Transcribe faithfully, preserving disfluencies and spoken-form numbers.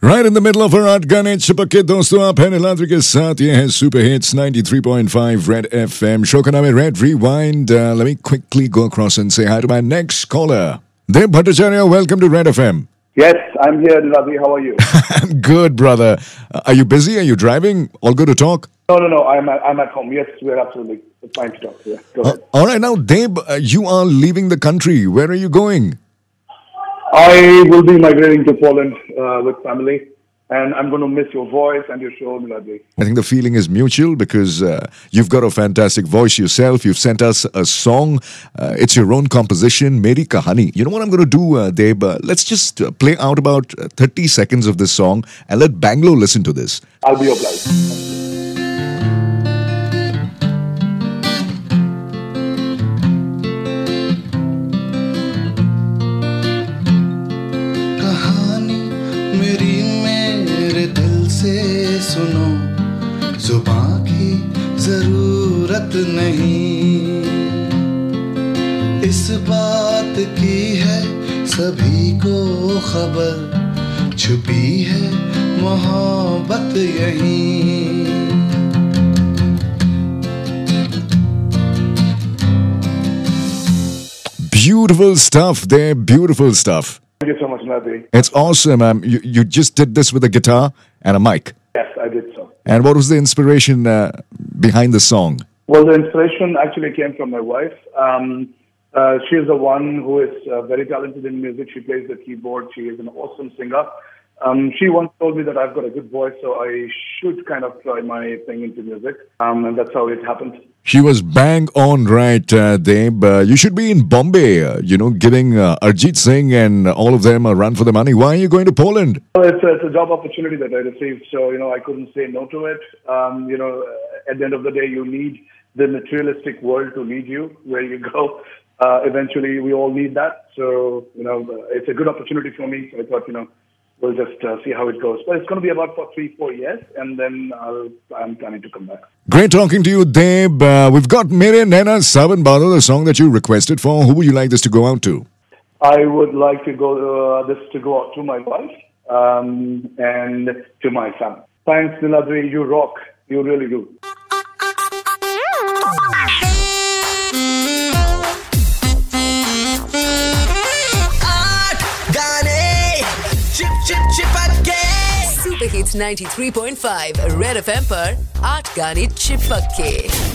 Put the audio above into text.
Right in the middle of our आठ गाने चिपके दोस्तों आप हैं नीलाद्री के साथ ये है super hits ninety-three point five Red F M show का नाम है Red Rewind. Uh, let me quickly go across and say hi to my next caller. Dev Bhattacharya, welcome to Red F M. Yes, I'm here, Niladri. How are you? I'm good, brother. Uh, are you busy? Are you driving? All good to talk? No, no, no. I'm at, I'm at home. Yes, we're absolutely fine to talk. Yeah, go ahead. Uh, all right, now, Dev, uh, you are leaving the country. Where are you going? I will be migrating to Poland uh, with family, and I'm going to miss your voice and your show, Niladri. I think the feeling is mutual because uh, you've got a fantastic voice yourself. You've sent us a song. Uh, it's your own composition, Meri Kahani. You know what I'm going to do, uh, Deb? Uh, let's just uh, play out about thirty seconds of this song and let Bangalore listen to this. I'll be obliged. मेरी मेरे दिल से सुनो जुबां की जरूरत नहीं इस बात की है सभी को खबर छुपी है मोहब्बत यहीं Beautiful stuff there, beautiful stuff. Thank you so much, Niladri. It's awesome. Um, you, you just did this with a guitar and a mic. Yes, I did so. And what was the inspiration uh, behind the song? Well, the inspiration actually came from my wife. Um, uh, she is the one who is uh, very talented in music. She plays the keyboard. She is an awesome singer. Um, she once told me that I've got a good voice, so I should kind of try my thing into music. Um, and that's how it happened. She was bang on right, uh, Deb. Uh, you should be in Bombay, uh, you know, giving uh, Arjit Singh and all of them a run for the money. Why are you going to Poland? Well, it's, a, it's a job opportunity that I received, so, you know, I couldn't say no to it. Um, you know, at the end of the day, you need the materialistic world to lead you where you go. Uh, eventually, we all need that. So, you know, it's a good opportunity for me. So I thought, you know, we'll just uh, see how it goes. But it's going to be about for three, four years, and then I'll, I'm planning to come back. Great talking to you, Deb. Uh, we've got Mere Naina Saban Bado, the song that you requested for. Who would you like this to go out to? I would like to go uh, this to go out to my wife um, and to my son. Thanks, Niladri. You rock. You really do. Super Hits ninety-three point five Red F M पर आठ गाने चिपके